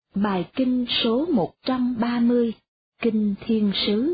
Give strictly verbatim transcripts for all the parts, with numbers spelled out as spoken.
Bài kinh số một trăm ba mươi, Kinh Thiên Sứ.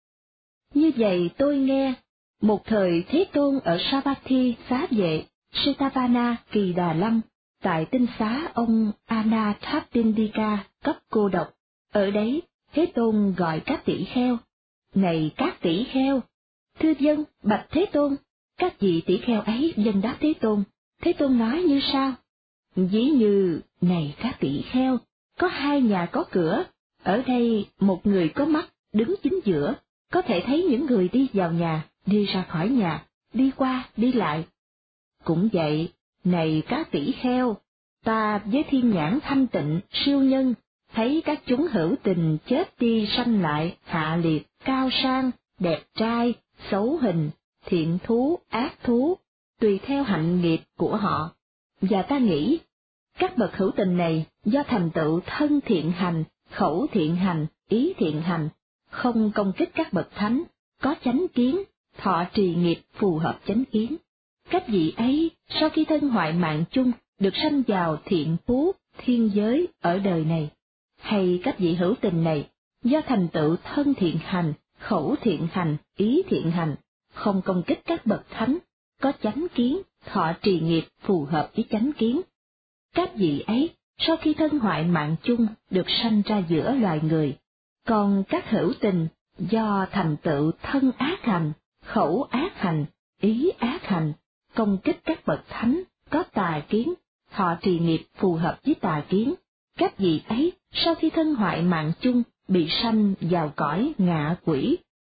Như vậy tôi nghe, một thời Thế Tôn ở Savatthi xá vệ, Setavana Kỳ Đà Lâm, tại tinh xá ông Anathapindika cấp cô độc. Ở đấy, Thế Tôn gọi các tỷ kheo. Này các tỷ kheo! Thưa dân, bạch Thế Tôn. Các vị tỷ kheo ấy dân đáp Thế Tôn. Thế Tôn nói như sau: Ví như, này các tỷ kheo, có hai nhà có cửa, ở đây một người có mắt đứng chính giữa, có thể thấy những người đi vào nhà, đi ra khỏi nhà, đi qua, đi lại. Cũng vậy, này các tỷ kheo, ta với thiên nhãn thanh tịnh, siêu nhân, thấy các chúng hữu tình chết đi sanh lại, hạ liệt, cao sang, đẹp trai, xấu hình, thiện thú, ác thú, tùy theo hạnh nghiệp của họ. Và ta nghĩ, các bậc hữu tình này do thành tựu thân thiện hành, khẩu thiện hành, ý thiện hành, không công kích các bậc thánh, có chánh kiến, thọ trì nghiệp phù hợp chánh kiến. Các vị ấy, sau khi thân hoại mạng chung, được sanh vào thiện phú, thiên giới ở đời này. Hay các vị hữu tình này, do thành tựu thân thiện hành, khẩu thiện hành, ý thiện hành, không công kích các bậc thánh, có chánh kiến, thọ trì nghiệp phù hợp với chánh kiến. Các vị ấy, sau khi thân hoại mạng chung, được sanh ra giữa loài người. Còn các hữu tình, do thành tựu thân ác hành, khẩu ác hành, ý ác hành, công kích các bậc thánh, có tà kiến, thọ trì nghiệp phù hợp với tà kiến. Các vị ấy, sau khi thân hoại mạng chung, bị sanh vào cõi ngạ quỷ.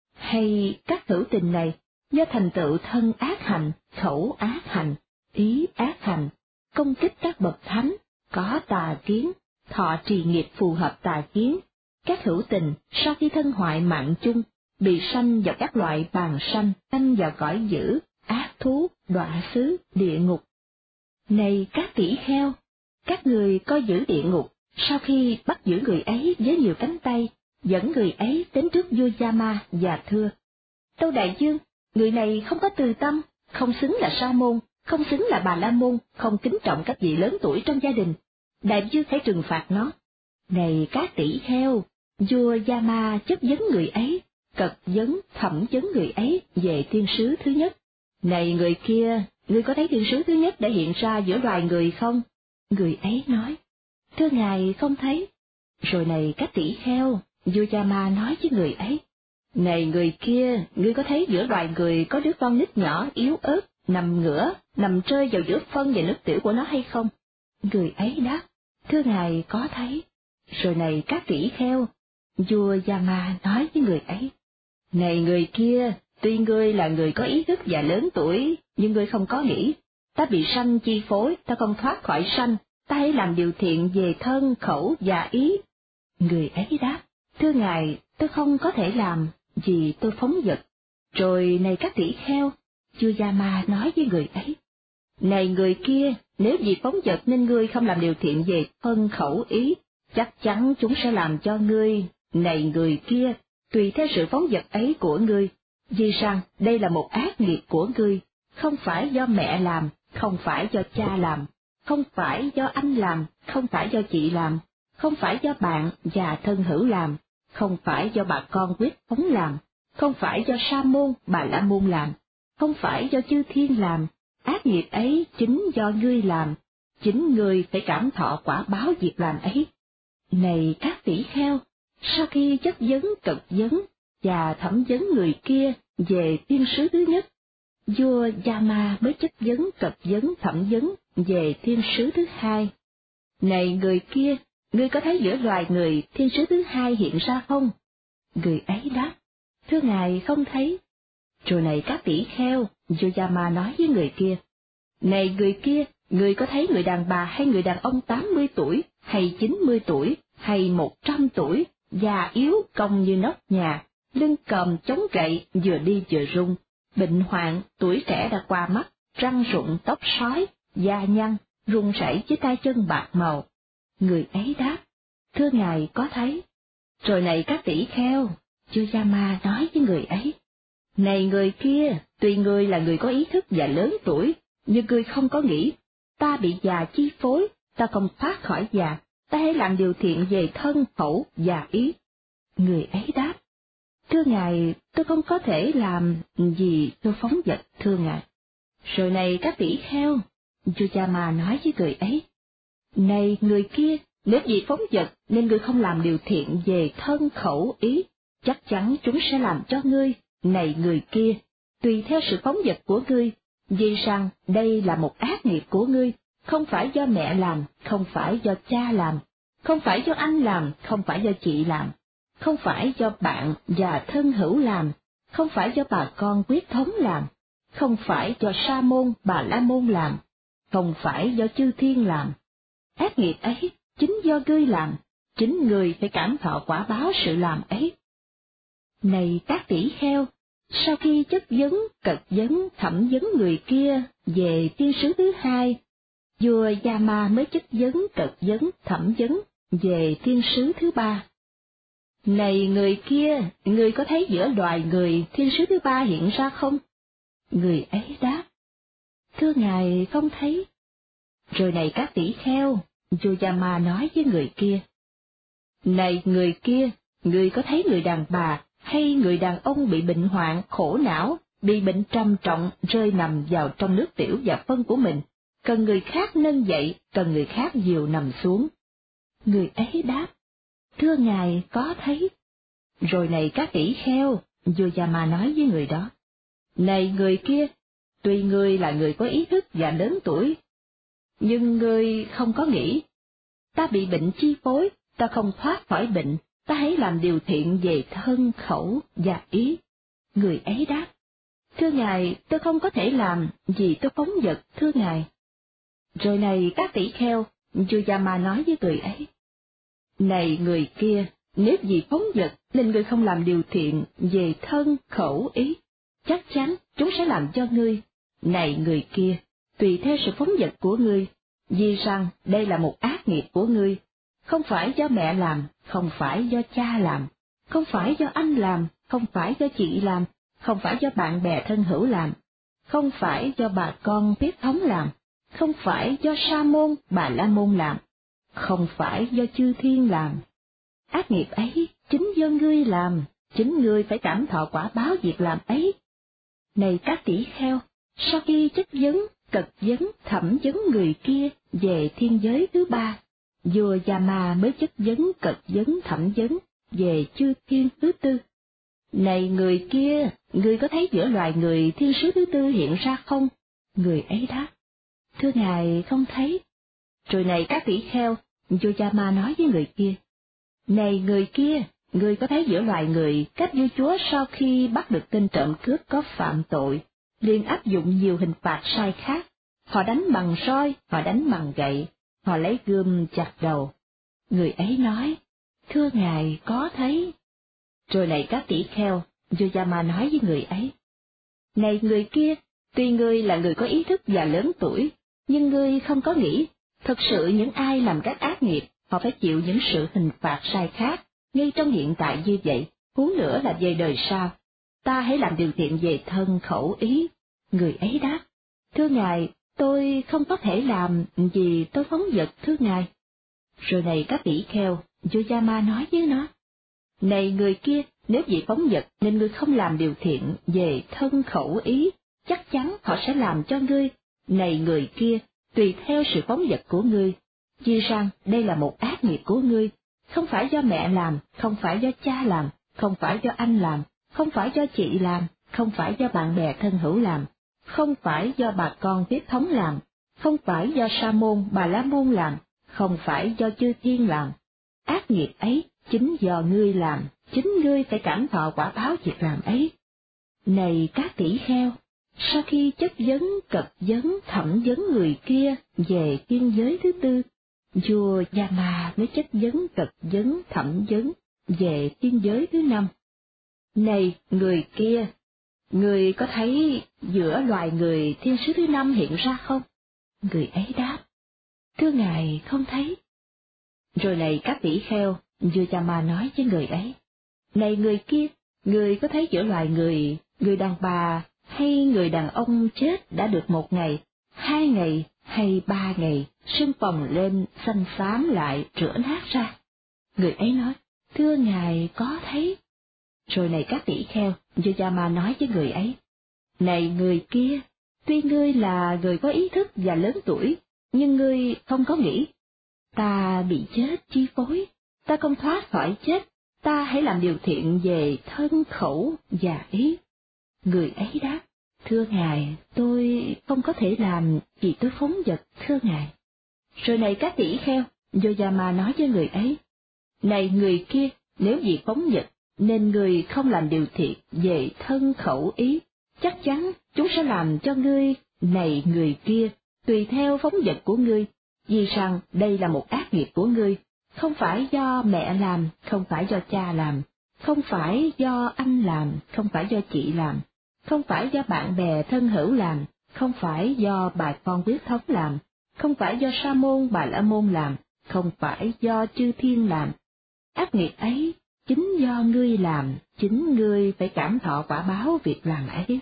Hay các hữu tình này, do thành tựu thân ác hành, khẩu ác hành, ý ác hành, công kích các bậc thánh, có tà kiến, thọ trì nghiệp phù hợp tà kiến. Các hữu tình, sau khi thân hoại mạng chung, bị sanh vào các loại bàng sanh, sanh vào cõi dữ, ác thú, đọa xứ, địa ngục. Này các tỷ kheo! Các người coi giữ địa ngục, sau khi bắt giữ người ấy với nhiều cánh tay, dẫn người ấy đến trước vua Yama và thưa: Tâu đại vương, người này không có từ tâm, không xứng là sa môn, không xứng là bà la môn, không kính trọng các vị lớn tuổi trong gia đình. Đại vương hãy trừng phạt nó. Này các tỷ kheo! Vua Yama chất vấn người ấy, cật vấn, thẩm vấn người ấy về thiên sứ thứ nhất. Này người kia, ngươi có thấy thiên sứ thứ nhất đã hiện ra giữa loài người không? Người ấy nói: Thưa ngài, không thấy. Rồi này các tỷ kheo, vua Yama nói với người ấy: Này người kia, ngươi có thấy giữa loài người có đứa con nít nhỏ yếu ớt, nằm ngửa, nằm rơi vào giữa phân và nước tiểu của nó hay không? Người ấy đáp: Thưa ngài, có thấy. Rồi này các tỷ kheo, vua Yama nói với người ấy: Này người kia, tuy ngươi là người có ý thức và lớn tuổi, nhưng ngươi không có nghĩ. Ta bị sanh chi phối, ta không thoát khỏi sanh, ta hãy làm điều thiện về thân, khẩu và ý. Người ấy đáp: Thưa ngài, tôi không có thể làm, vì tôi phóng dật. Rồi này các tỷ kheo, vua Yama nói với người ấy: Này người kia, nếu vì phóng dật nên ngươi không làm điều thiện về thân, khẩu, ý, chắc chắn chúng sẽ làm cho ngươi. Này người kia, tùy theo sự phóng dật ấy của ngươi, vì rằng đây là một ác nghiệp của ngươi, không phải do mẹ làm, không phải do cha làm, không phải do anh làm, không phải do chị làm, không phải do bạn và thân hữu làm, không phải do bà con quyết phóng làm, không phải do sa môn, bà la môn làm, không phải do chư thiên làm. Ác nghiệp ấy chính do ngươi làm, chính ngươi phải cảm thọ quả báo việc làm ấy. Này các tỷ kheo! Sau khi chất vấn cật vấn và thẩm vấn người kia về thiên sứ thứ nhất, vua Yama mới chất vấn cật vấn thẩm vấn về thiên sứ thứ hai. Này người kia, ngươi có thấy giữa loài người thiên sứ thứ hai hiện ra không? Người ấy đáp: Thưa ngài, không thấy. Rồi này các tỷ kheo, vua Yama nói với người kia: Này người kia, ngươi có thấy người đàn bà hay người đàn ông tám mươi tuổi, hay chín mươi tuổi, hay một trăm tuổi, già yếu cong như nóc nhà, lưng còm chống gậy, vừa đi vừa run, bệnh hoạn, tuổi trẻ đã qua mắt, răng rụng, tóc sói, da nhăn, run rẩy với tay chân bạc màu. Người ấy đáp: Thưa ngài, có thấy. Rồi này các tỷ kheo, vua Yama nói với người ấy: Này người kia, tuy ngươi là người có ý thức và lớn tuổi, nhưng ngươi không có nghĩ, ta bị già chi phối, ta không thoát khỏi già, ta hãy hãy làm điều thiện về thân, khẩu và ý. Người ấy đáp, thưa ngài, tôi không có thể làm gì tôi phóng dật, thưa ngài. Rồi này các tỷ kheo, Yama nói với người ấy, này người kia, nếu vì phóng dật nên ngươi không làm điều thiện về thân, khẩu, ý, chắc chắn chúng sẽ làm cho ngươi, này người kia, tùy theo sự phóng dật của ngươi, vì rằng đây là một ác nghiệp của ngươi, không phải do mẹ làm, không phải do cha làm, không phải do anh làm, không phải do chị làm, không phải do bạn và thân hữu làm, không phải do bà con quyết thống làm, không phải do sa môn bà la môn làm, không phải do chư thiên làm. Ác nghiệp ấy chính do ngươi làm, chính ngươi phải cảm thọ quả báo sự làm ấy. Này các tỷ kheo, sau khi chất vấn, cật vấn, thẩm vấn người kia về thiên sứ thứ hai, vua Yama mới chất vấn, cật vấn, thẩm vấn về thiên sứ thứ ba. Này người kia, người có thấy giữa loài người thiên sứ thứ ba hiện ra không? Người ấy đáp, thưa ngài không thấy. Rồi này các tỷ kheo, Yama nói với người kia, này người kia, người có thấy người đàn bà hay người đàn ông bị bệnh hoạn, khổ não, bị bệnh trầm trọng rơi nằm vào trong nước tiểu và phân của mình, cần người khác nâng dậy, cần người khác dìu nằm xuống? Người ấy đáp, thưa ngài có thấy. Rồi này các tỷ kheo, Yama nói với người đó, này người kia, tuy ngươi là người có ý thức và lớn tuổi, nhưng ngươi không có nghĩ, ta bị bệnh chi phối, ta không thoát khỏi bệnh, ta hãy làm điều thiện về thân, khẩu và ý. Người ấy đáp, thưa ngài, tôi không có thể làm, vì tôi phóng dật, thưa ngài. Rồi này các tỷ kheo, Yama nói với người ấy, này người kia, nếu vì phóng dật nên ngươi không làm điều thiện về thân, khẩu, ý, chắc chắn chúng sẽ làm cho ngươi, này người kia, tùy theo sự phóng dật của ngươi, vì rằng đây là một ác nghiệp của ngươi, không phải do mẹ làm, không phải do cha làm, không phải do anh làm, không phải do chị làm, không phải do bạn bè thân hữu làm, không phải do bà con huyết thống làm, không phải do sa môn bà la môn làm, không phải do chư thiên làm. Ác nghiệp ấy chính do ngươi làm, chính ngươi phải cảm thọ quả báo việc làm ấy. Này các tỷ kheo, sau khi chất vấn, cật vấn, thẩm vấn người kia về thiên giới thứ ba, vua Yama mới chất vấn, cật vấn, thẩm vấn về chư thiên thứ tư. Này người kia, ngươi có thấy giữa loài người thiên sứ thứ tư hiện ra không? Người ấy đáp, thưa ngài không thấy. Rồi này các tỷ kheo, vua Yama nói với người kia, này người kia, ngươi có thấy giữa loài người các vua chúa sau khi bắt được tên trộm cướp có phạm tội, liền áp dụng nhiều hình phạt sai khác, họ đánh bằng roi, họ đánh bằng gậy, họ lấy gươm chặt đầu. Người ấy nói, thưa ngài có thấy. Rồi này các tỷ kheo, Yama nói với người ấy, này người kia, tuy ngươi là người có ý thức và lớn tuổi, nhưng ngươi không có nghĩ, thật sự những ai làm các ác nghiệp, họ phải chịu những sự hình phạt sai khác, ngay trong hiện tại như vậy, huống nữa là về đời sau. Ta hãy làm điều thiện về thân, khẩu, ý. Người ấy đáp, thưa ngài, tôi không có thể làm vì tôi phóng dật, thưa ngài. Rồi này các tỷ kheo, Yama nói với nó, này người kia, nếu vì phóng dật nên ngươi không làm điều thiện về thân, khẩu, ý, chắc chắn họ sẽ làm cho ngươi, này người kia, tùy theo sự phóng dật của ngươi, vì rằng đây là một ác nghiệp của ngươi, không phải do mẹ làm, không phải do cha làm, không phải do anh làm, không phải do chị làm, không phải do bạn bè thân hữu làm, không phải do bà con huyết thống làm, không phải do sa môn bà la môn làm, không phải do chư thiên làm. Ác nghiệp ấy chính do ngươi làm, chính ngươi phải cảm thọ quả báo việc làm ấy. Này các tỷ kheo, sau khi chất vấn, cật vấn, thẩm vấn người kia về thiên giới thứ tư, vua Yama mới chất vấn, cật vấn, thẩm vấn về thiên giới thứ năm. Này người kia, người có thấy giữa loài người thiên sứ thứ năm hiện ra không? Người ấy đáp, thưa ngài không thấy. Rồi này các tỷ kheo, vua Yama nói với người ấy, này người kia, người có thấy giữa loài người, người đàn bà hay người đàn ông chết đã được một ngày, hai ngày hay ba ngày, sưng phồng lên, xanh xám lại, rửa nát ra. Người ấy nói, thưa ngài có thấy. Rồi này các tỷ kheo, Yojama nói với người ấy, này người kia, tuy ngươi là người có ý thức và lớn tuổi, nhưng ngươi không có nghĩ. Ta bị chết chi phối, ta không thoát khỏi chết, ta hãy làm điều thiện về thân khẩu và ý. Người ấy đáp, thưa ngài, tôi không có thể làm vì tôi phóng dật, thưa ngài. Rồi này các tỷ kheo, Yojama nói với người ấy, này người kia, nếu vì phóng dật, nên người không làm điều thiện về thân khẩu ý, chắc chắn chúng sẽ làm cho ngươi, này người kia, tùy theo phóng dật của ngươi, vì rằng đây là một ác nghiệp của ngươi, không phải do mẹ làm, không phải do cha làm, không phải do anh làm, không phải do chị làm, không phải do bạn bè thân hữu làm, không phải do bà con huyết thống làm, không phải do sa môn bà la môn làm, không phải do chư thiên làm. Ác nghiệp ấy chính do ngươi làm, chính ngươi phải cảm thọ quả báo việc làm ấy.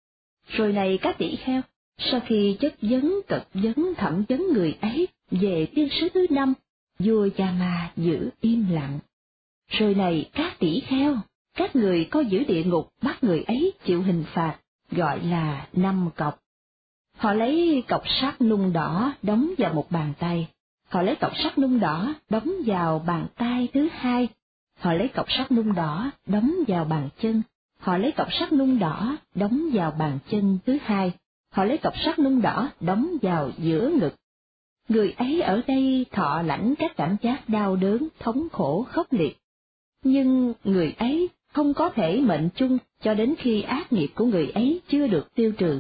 Rồi này các tỷ kheo, sau khi chất vấn cật vấn thẩm vấn người ấy về tiên sứ thứ năm, vua Yama giữ im lặng. Rồi này các tỷ kheo, các người coi giữ địa ngục bắt người ấy chịu hình phạt, gọi là năm cọc. Họ lấy cọc sắt nung đỏ đóng vào một bàn tay, họ lấy cọc sắt nung đỏ đóng vào bàn tay thứ hai, họ lấy cọc sắt nung đỏ đóng vào bàn chân, họ lấy cọc sắt nung đỏ đóng vào bàn chân thứ hai, họ lấy cọc sắt nung đỏ đóng vào giữa ngực. Người ấy ở đây thọ lãnh các cảm giác đau đớn, thống khổ, khốc liệt. Nhưng người ấy không có thể mệnh chung cho đến khi ác nghiệp của người ấy chưa được tiêu trừ.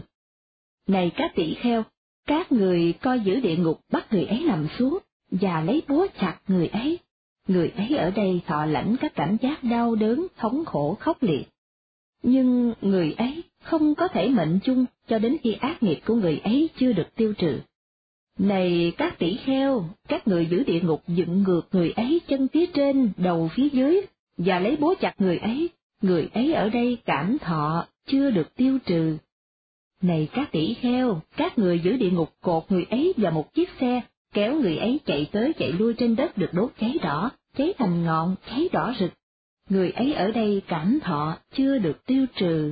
Này các tỷ kheo, các người coi giữ địa ngục bắt người ấy nằm xuống, và lấy búa chặt người ấy. Người ấy ở đây thọ lãnh các cảm giác đau đớn, thống khổ, khốc liệt. Nhưng người ấy không có thể mệnh chung cho đến khi ác nghiệp của người ấy chưa được tiêu trừ. Này các tỷ kheo, các người giữ địa ngục dựng ngược người ấy chân phía trên, đầu phía dưới, và lấy búa chặt người ấy, người ấy ở đây cảm thọ chưa được tiêu trừ. Này các tỷ kheo, các người giữ địa ngục cột người ấy vào một chiếc xe, kéo người ấy chạy tới chạy lui trên đất được đốt cháy đỏ, cháy thành ngọn, cháy đỏ rực. Người ấy ở đây cảm thọ chưa được tiêu trừ.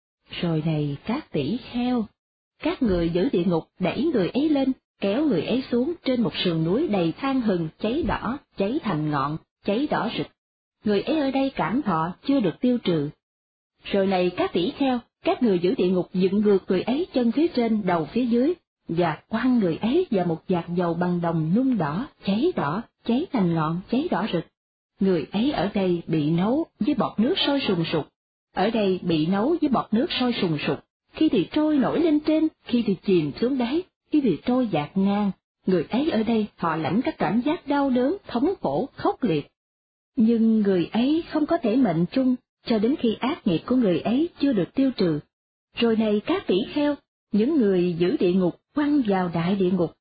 Rồi này các tỷ kheo, các người giữ địa ngục đẩy người ấy lên, kéo người ấy xuống trên một sườn núi đầy than hừng, cháy đỏ, cháy thành ngọn, cháy đỏ rực. Người ấy ở đây cảm thọ chưa được tiêu trừ. Rồi này các tỷ kheo, các người giữ địa ngục dựng ngược người ấy chân phía trên, đầu phía dưới, và quăng người ấy vào một vạc dầu bằng đồng nung đỏ, cháy đỏ, cháy thành ngọn, cháy đỏ rực. Người ấy ở đây bị nấu với bọt nước sôi sùng sục, ở đây bị nấu với bọt nước sôi sùng sục, khi thì trôi nổi lên trên, khi thì chìm xuống đáy, khi thì trôi dạt ngang. Người ấy ở đây họ lãnh các cảm giác đau đớn, thống khổ, khốc liệt. Nhưng người ấy không có thể mệnh chung cho đến khi ác nghiệp của người ấy chưa được tiêu trừ. Rồi này các tỷ kheo, những người giữ địa ngục quăng vào đại địa ngục.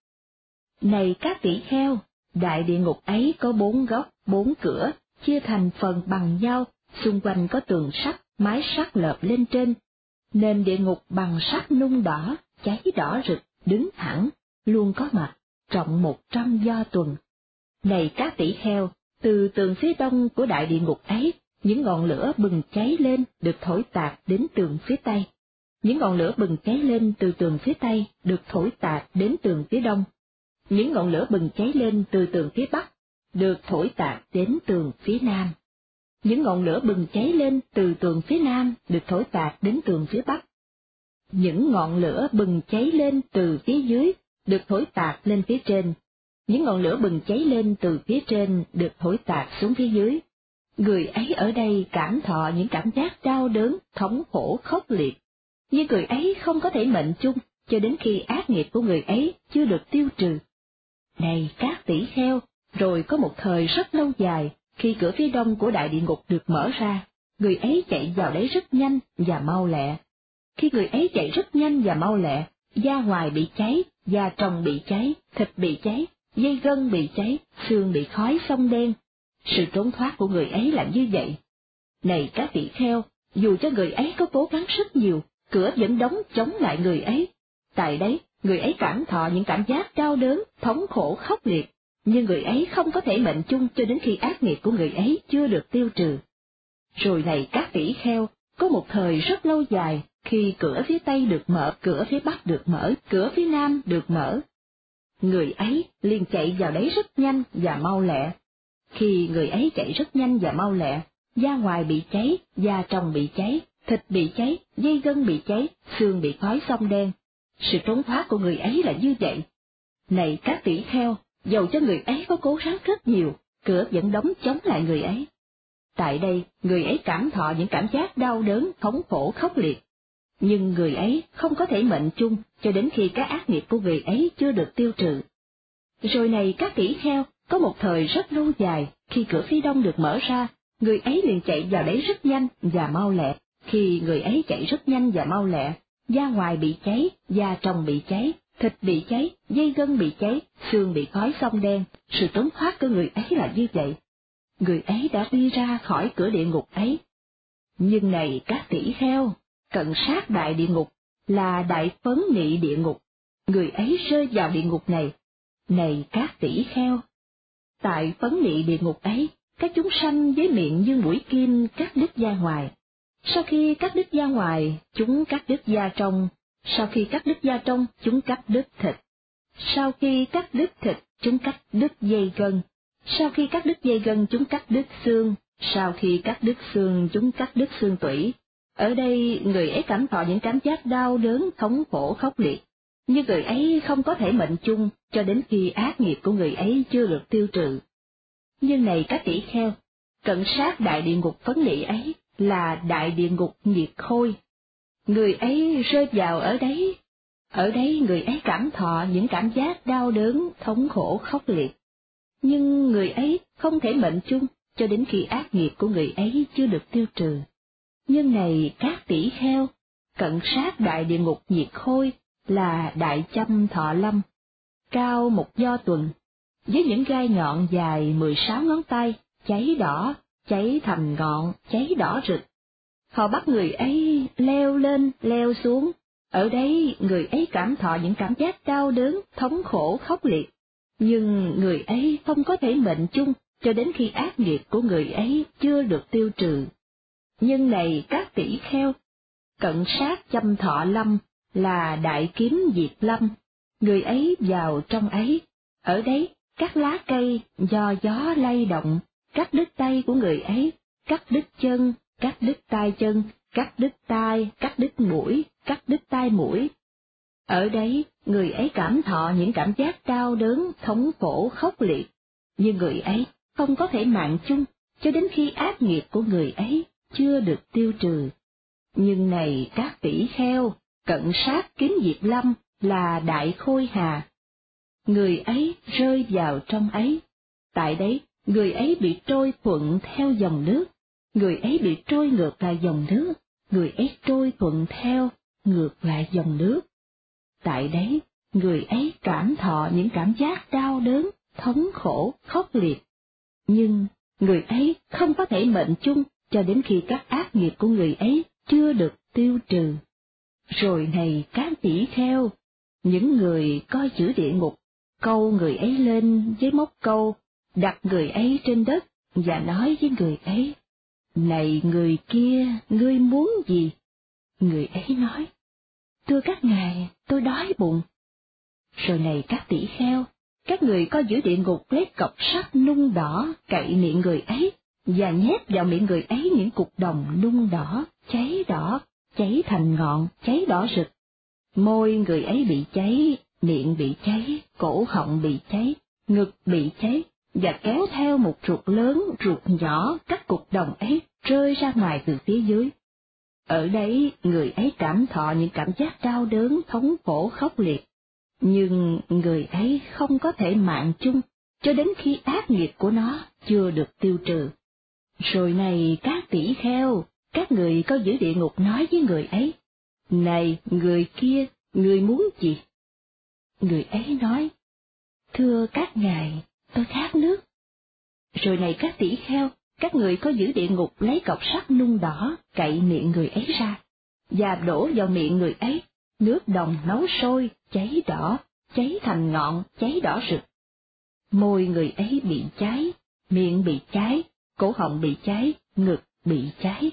Này các tỷ kheo, đại địa ngục ấy có bốn góc, bốn cửa, chia thành phần bằng nhau, xung quanh có tường sắt, mái sắt lợp lên trên. Nền địa ngục bằng sắt nung đỏ, cháy đỏ rực, đứng thẳng, luôn có mặt, trọng một trăm do tuần. Này các tỷ kheo, từ tường phía đông của đại địa ngục ấy, những ngọn lửa bừng cháy lên được thổi tạt đến tường phía tây. Những ngọn lửa bừng cháy lên từ tường phía tây được thổi tạt đến tường phía đông. Những ngọn lửa bừng cháy lên từ tường phía bắc được thổi tạt đến tường phía nam. Những ngọn lửa bừng cháy lên từ tường phía nam được thổi tạt đến tường phía bắc. Những ngọn lửa bừng cháy lên từ phía dưới được thổi tạt lên phía trên. Những ngọn lửa bừng cháy lên từ phía trên được thổi tạt xuống phía dưới. Người ấy ở đây cảm thọ những cảm giác đau đớn, thống khổ, khốc liệt. Nhưng người ấy không có thể mệnh chung cho đến khi ác nghiệp của người ấy chưa được tiêu trừ. Này các tỷ kheo, rồi có một thời rất lâu dài, khi cửa phía đông của đại địa ngục được mở ra, người ấy chạy vào đấy rất nhanh và mau lẹ. Khi người ấy chạy rất nhanh và mau lẹ, da ngoài bị cháy, da trong bị cháy, thịt bị cháy, dây gân bị cháy, xương bị khói xông đen. Sự trốn thoát của người ấy là như vậy. Này các tỷ kheo, dù cho người ấy có cố gắng rất nhiều, cửa vẫn đóng chống lại người ấy. Tại đấy, người ấy cảm thọ những cảm giác đau đớn, thống khổ khốc liệt, nhưng người ấy không có thể mệnh chung cho đến khi ác nghiệp của người ấy chưa được tiêu trừ. Rồi này các tỷ kheo, có một thời rất lâu dài, khi cửa phía Tây được mở, cửa phía Bắc được mở, cửa phía Nam được mở. Người ấy liền chạy vào đấy rất nhanh và mau lẹ. Khi người ấy chạy rất nhanh và mau lẹ, da ngoài bị cháy, da trong bị cháy, thịt bị cháy, dây gân bị cháy, xương bị khói xông đen. Sự trốn thoát của người ấy là như vậy. Này các tỷ kheo, dầu cho người ấy có cố gắng rất nhiều, cửa vẫn đóng chống lại người ấy. Tại đây, người ấy cảm thọ những cảm giác đau đớn, thống khổ khốc liệt. Nhưng người ấy không có thể mệnh chung cho đến khi các ác nghiệp của người ấy chưa được tiêu trừ. Rồi này các tỷ kheo, có một thời rất lâu dài, khi cửa phía Đông được mở ra, người ấy liền chạy vào đấy rất nhanh và mau lẹ. Khi người ấy chạy rất nhanh và mau lẹ, da ngoài bị cháy, da trong bị cháy, thịt bị cháy, dây gân bị cháy, xương bị khói xông đen. Sự trốn thoát của người ấy là như vậy. Người ấy đã đi ra khỏi cửa địa ngục ấy. Nhưng này các tỷ kheo, cận sát đại địa ngục là đại phấn nị địa ngục, người ấy rơi vào địa ngục này. Này các tỷ kheo, tại phấn nị địa ngục ấy, các chúng sanh với miệng như mũi kim cắt đứt da ngoài. Sau khi cắt đứt da ngoài, chúng cắt đứt da trong. Sau khi cắt đứt da trong, chúng cắt đứt thịt. Sau khi cắt đứt thịt, chúng cắt đứt dây gân. Sau khi cắt đứt dây gân, chúng cắt đứt xương. Sau khi cắt đứt xương, chúng cắt đứt xương tủy. Ở đây, người ấy cảm thọ những cảm giác đau đớn, thống khổ khốc liệt. Nhưng người ấy không có thể mệnh chung cho đến khi ác nghiệp của người ấy chưa được tiêu trừ. Nhưng này các tỷ kheo, cận sát đại địa ngục phấn nị ấy là đại địa ngục nhiệt khôi. Người ấy rơi vào ở đấy. Ở đấy người ấy cảm thọ những cảm giác đau đớn, thống khổ khốc liệt. Nhưng người ấy không thể mệnh chung cho đến khi ác nghiệp của người ấy chưa được tiêu trừ. Nhưng này các tỷ kheo, cận sát đại địa ngục nhiệt khôi là đại châm thọ lâm, cao một do tuần, với những gai nhọn dài mười sáu ngón tay, cháy đỏ, cháy thành ngọn, cháy đỏ rực. Họ bắt người ấy leo lên, leo xuống, ở đấy người ấy cảm thọ những cảm giác đau đớn, thống khổ khốc liệt. Nhưng người ấy không có thể mệnh chung cho đến khi ác nghiệp của người ấy chưa được tiêu trừ. Nhưng này các tỷ kheo, cận sát châm thọ lâm là đại kiếm diệt lâm, người ấy vào trong ấy, ở đấy các lá cây do gió lay động, cắt đứt tay của người ấy, cắt đứt chân, cắt đứt tay chân, cắt đứt tai, cắt đứt mũi, cắt đứt tai mũi. Ở đấy, người ấy cảm thọ những cảm giác đau đớn, thống khổ khốc liệt, nhưng người ấy không có thể mạng chung cho đến khi ác nghiệp của người ấy chưa được tiêu trừ. Nhưng này các tỷ kheo, cận sát kiếm diệt lâm là đại khôi hà. Người ấy rơi vào trong ấy. Tại đấy, người ấy bị trôi thuận theo dòng nước. Người ấy bị trôi ngược lại dòng nước. Người ấy trôi thuận theo, ngược lại dòng nước. Tại đấy, người ấy cảm thọ những cảm giác đau đớn, thống khổ, khốc liệt. Nhưng, người ấy không có thể mệnh chung cho đến khi các ác nghiệp của người ấy chưa được tiêu trừ. Rồi này các tỷ kheo, những người coi giữ địa ngục, câu người ấy lên với móc câu, đặt người ấy trên đất và nói với người ấy, này người kia, ngươi muốn gì? Người ấy nói, thưa các ngài, tôi đói bụng. Rồi này các tỷ kheo, các người coi giữ địa ngục lấy cọc sắt nung đỏ cậy miệng người ấy, và nhét vào miệng người ấy những cục đồng nung đỏ, cháy đỏ, cháy thành ngọn, cháy đỏ rực. Môi người ấy bị cháy, miệng bị cháy, cổ họng bị cháy, ngực bị cháy, và kéo theo một ruột lớn, ruột nhỏ, các cục đồng ấy rơi ra ngoài từ phía dưới. Ở đấy, người ấy cảm thọ những cảm giác đau đớn, thống khổ khốc liệt. Nhưng người ấy không có thể mạng chung cho đến khi ác nghiệp của nó chưa được tiêu trừ. Rồi này các tỷ kheo, các người có giữ địa ngục nói với người ấy, này người kia, người muốn gì? Người ấy nói, thưa các ngài, tôi khát nước. Rồi này các tỷ kheo, các người có giữ địa ngục lấy cọc sắt nung đỏ cậy miệng người ấy ra, và đổ vào miệng người ấy, nước đồng nấu sôi, cháy đỏ, cháy thành ngọn, cháy đỏ rực. Môi người ấy bị cháy, miệng bị cháy, cổ họng bị cháy, ngực bị cháy.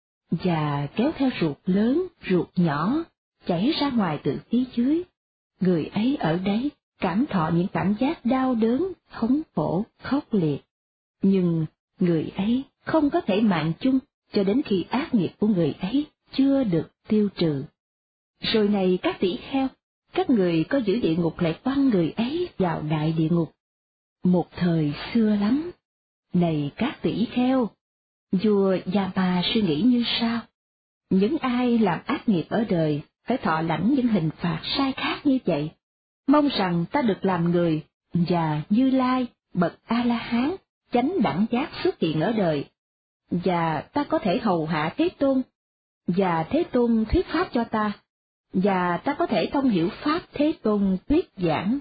Và kéo theo ruột lớn, ruột nhỏ, chảy ra ngoài từ phía dưới. Người ấy ở đấy cảm thọ những cảm giác đau đớn, thống khổ, khốc liệt. Nhưng người ấy không có thể mạng chung cho đến khi ác nghiệp của người ấy chưa được tiêu trừ. Rồi này các tỷ kheo, các người có giữ địa ngục lại quăng người ấy vào đại địa ngục. Một thời xưa lắm. Này các tỷ kheo, vua Yama suy nghĩ như sau: những ai làm ác nghiệp ở đời phải thọ lãnh những hình phạt sai khác như vậy. Mong rằng ta được làm người, và Như Lai, bậc A-la-hán, chánh đẳng giác xuất hiện ở đời, và ta có thể hầu hạ Thế Tôn, và Thế Tôn thuyết pháp cho ta, và ta có thể thông hiểu pháp Thế Tôn thuyết giảng.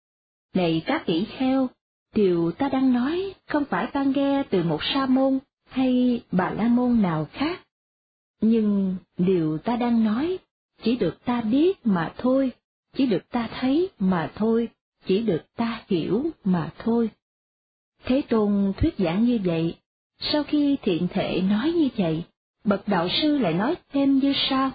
Này các tỷ kheo, điều ta đang nói không phải ta nghe từ một sa môn hay bà la môn nào khác, nhưng điều ta đang nói chỉ được ta biết mà thôi, chỉ được ta thấy mà thôi, chỉ được ta hiểu mà thôi. Thế Tôn thuyết giảng như vậy. Sau khi thiện thể nói như vậy, bậc đạo sư lại nói thêm như sau: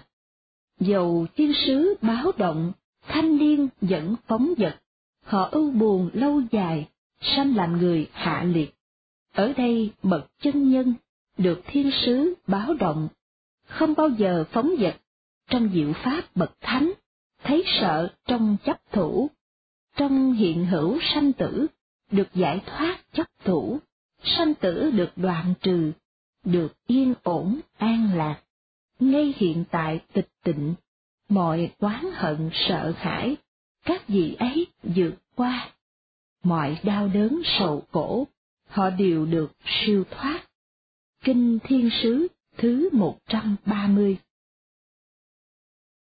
dầu thiên sứ báo động, thanh niên dẫn phóng vật, họ ưu buồn lâu dài, sanh làm người hạ liệt. Ở đây bậc chân nhân được thiên sứ báo động, không bao giờ phóng vật, trong diệu pháp bậc thánh, thấy sợ trong chấp thủ, trong hiện hữu sanh tử, được giải thoát chấp thủ, sanh tử được đoạn trừ, được yên ổn an lạc, ngay hiện tại tịch tịnh, mọi oán hận sợ hãi, các vị ấy vượt qua, mọi đau đớn sầu khổ, họ đều được siêu thoát. Kinh Thiên Sứ thứ một trăm ba mươi.